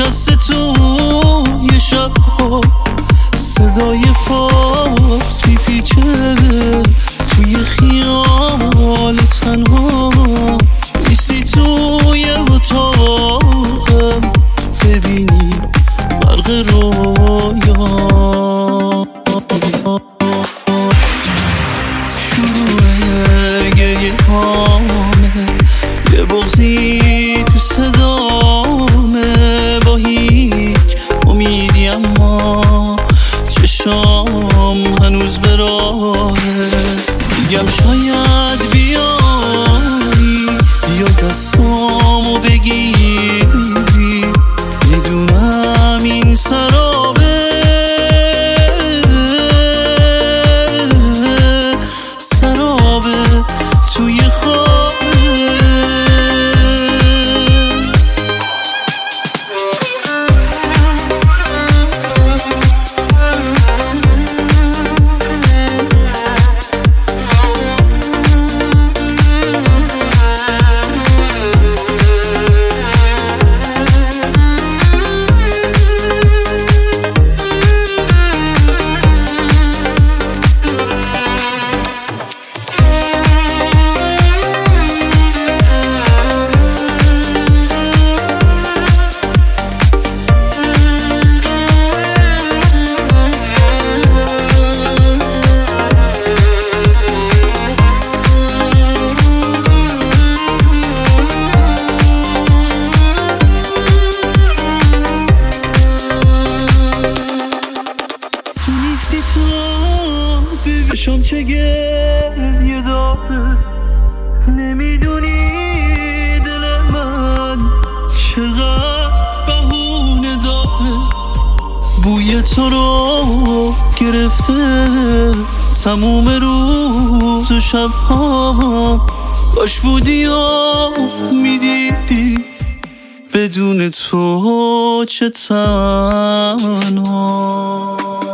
نشسته تو یه شب صدای پاس میپیچه توی خیال تنها نیستی توی اتاقم ببینی برق رویا شروع گریه هامه یه بغضی تو صدامه با هیچ امیدی اما چشام هنوز به راهه میگم شاید بیایی بیا دستامو بگیری میدونم این سرابه توی خوابه ببیشم چه گریه داره نمیدونی دل من چقدر بهونه داره بوی تو رو گرفته تموم روز و شبها کاش بودی و میدیدی بدون تو چه تنها